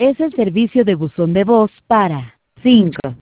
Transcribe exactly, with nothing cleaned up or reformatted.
Es el servicio de buzón de voz para cinco,